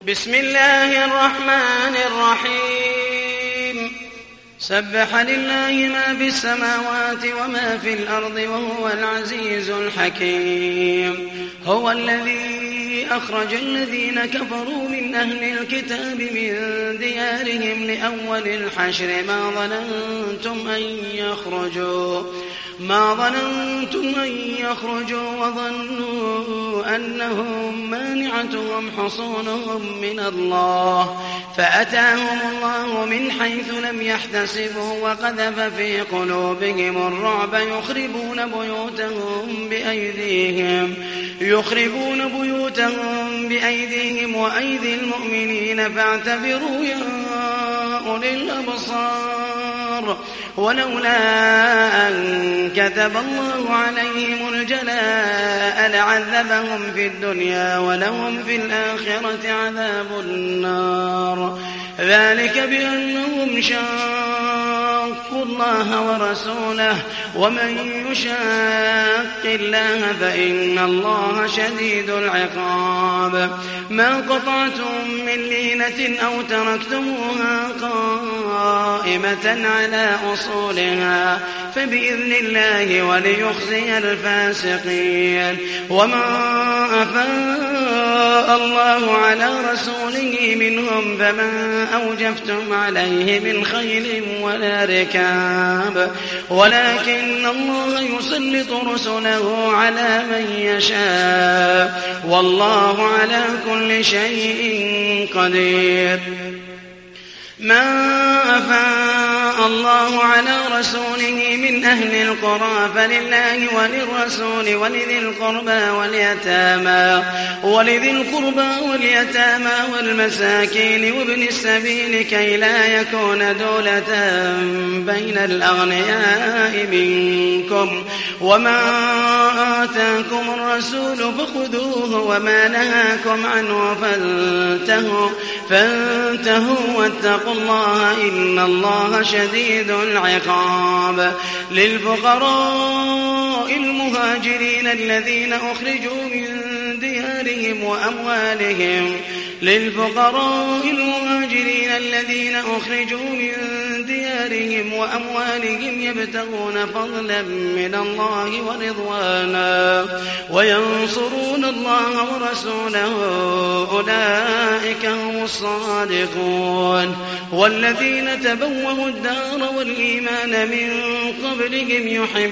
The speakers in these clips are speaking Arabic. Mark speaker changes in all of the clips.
Speaker 1: بسم الله الرحمن الرحيم سبح لله ما في السماوات وما في الأرض وهو العزيز الحكيم هو الذي أخرج الذين كفروا من أهل الكتاب من ديارهم لأول الحشر ما ظننتم أن يخرجوا وظنوا أنهم مانعتهم حصونهم من الله فأتاهم الله من حيث لم يحتسبوا وقذف في قلوبهم الرعب يخربون بيوتهم بأيديهم وأيدي المؤمنين فاعتبروا يا أولي الأبصار ولولا أن كتب الله عليهم الجلاء لعذبهم في الدنيا ولهم في الآخرة عذاب النار ذلك بأنهم شاقوا الله ورسوله ومن يشاق الله فإن الله شديد العقاب ما قطعتم من لينة أو تركتموها قائمة على أصولها فبإذن الله وليخزي الفاسقين وما أفاء الله على رسوله منهم فمن أوجفتم عليه من خيل ولا ركاب ولكن الله يسلط رسله على من يشاء والله على كل شيء قدير ما أفاء الله على رسوله من أهل القرى فلله وللرسول ولذي القربى واليتامى والمساكين وابن السبيل كي لا يكون دولة بين الأغنياء منكم وما آتاكم الرسول فخذوه وما نهاكم عنه فانتهوا واتقوا الله إن الله شديد العقاب للفقراء المهاجرين الذين أخرجوا من ديارهم وأموالهم يبتغون فضلا من الله ورضوانا وينصرون الله ورسوله أولئك هم الصادقون والذين تبوأوا الدار والإيمان من قبلهم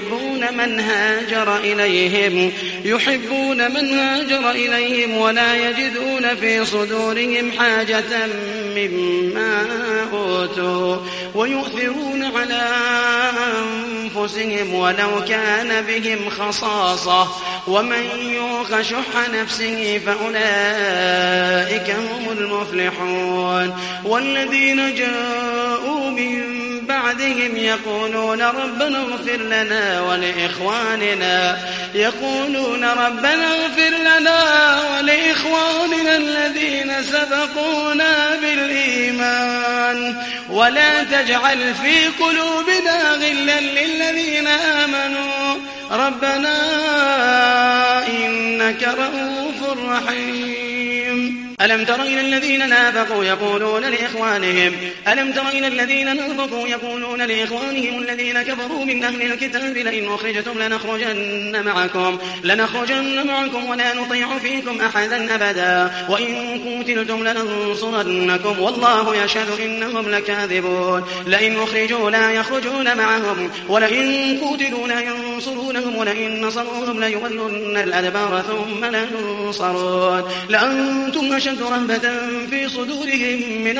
Speaker 1: يحبون من هاجر إليهم ولا يجدون في صدورهم حاجة مما أوتوا ويؤثرون على أنفسهم ولو كان بهم خصاصة ومن يوق شح نفسه فأولئك هم المفلحون والذين جاءوا من بعدهم يقولون ربنا اغفر لنا ولإخواننا الذين سبقونا بالإيمان ولا تجعل في قلوبنا غلا للذين آمنوا ربنا إنك رؤوف رحيم ألم تر إلى الذين نافقوا يقولون لإخوانهم الذين كفروا من أهل الكتاب لئن أخرجتم لنخرجن معكم ولا نطيع فيكم أحدا أبدا وإن قتلتم لننصرنكم والله يشهد إنهم لكاذبون لئن أخرجوا لا يخرجون معهم ولئن قتلوا لا ينصرونهم ولئن نصروهم ليولن الأدبار ثم لا ينصرون لأنتم أشد رهبة في صدورهم من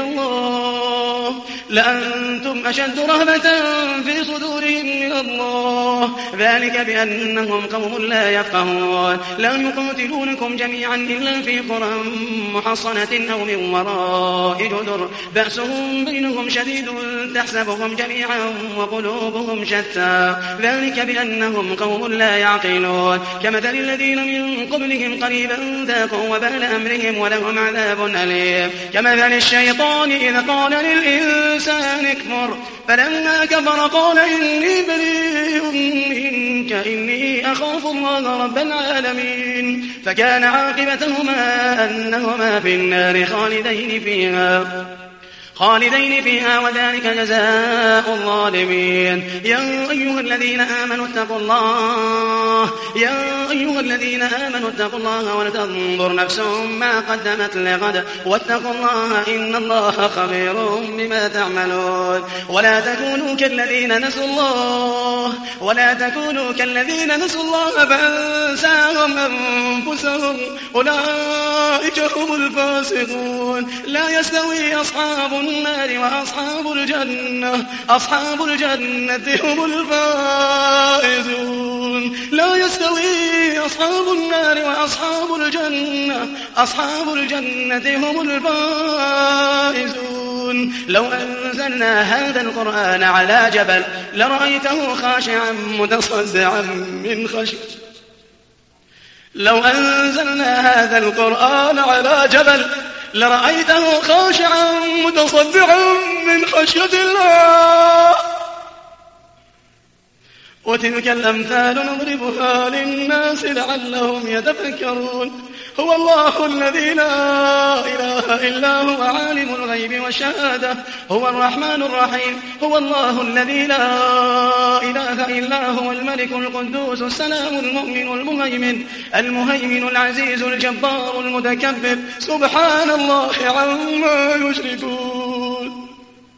Speaker 1: الله ذلك بأنهم قوم لا يفقهون لا يقاتلونكم جميعا إلا في قرى محصنة أو من وراء جدر بأسهم بينهم شديد تحسبهم جميعا وقلوبهم شتى ذلك بأنهم إنهم قوم لا يعقلون كمثل الذين من قبلهم قريبا ذاقوا وبال أمرهم ولهم عذاب أليم كمثل الشيطان إذ قال للإنسان اكفر فلما كفر قال إني بريء منك إني أخاف الله رب العالمين فكان عاقبتهما أنهما في النار خالدين فيها وذلك جزاء الظالمين يا أيها الذين آمنوا اتقوا الله ولتنظر نفس ما قدمت لغد واتقوا الله إن الله خبير بما تعملون ولا تكونوا كالذين نسوا الله فأنساهم أنفسهم أولئك هم الفاسقون لا يستوي أصحاب النار وأصحاب الجنة هم الفائزون لا يستوي أصحاب النار وأصحاب الجنة هم الفائزون لو أنزلنا هذا القرآن على جبل لرأيته خاشعا متصدعا من خشية الله وتلك الأمثال نضربها للناس لعلهم يتفكرون هو الله الذي لا إله إلا هو عالم الغيب والشهادة هو الرحمن الرحيم هو الله الذي لا إله إلا هو الملك القدوس السلام المهيمن العزيز الجبار المتكبر سبحان الله عما يشركون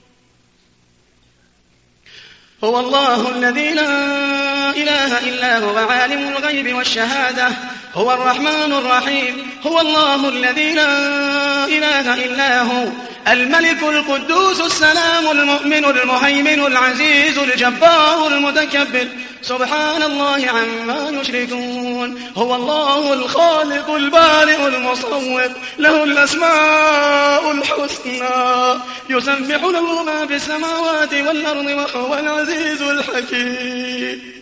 Speaker 1: هو الله الذي لا إله إلا هو عالم الغيب والشهادة هو الرحمن الرحيم هو الله الذي لا إله إلا هو الملك القدوس السلام المؤمن المهيمن العزيز الجبار المتكبر سبحان الله عما يشركون هو الله الخالق البارئ المصور له الأسماء الحسنى يسبح له ما في السماوات والأرض وهو العزيز الحكيم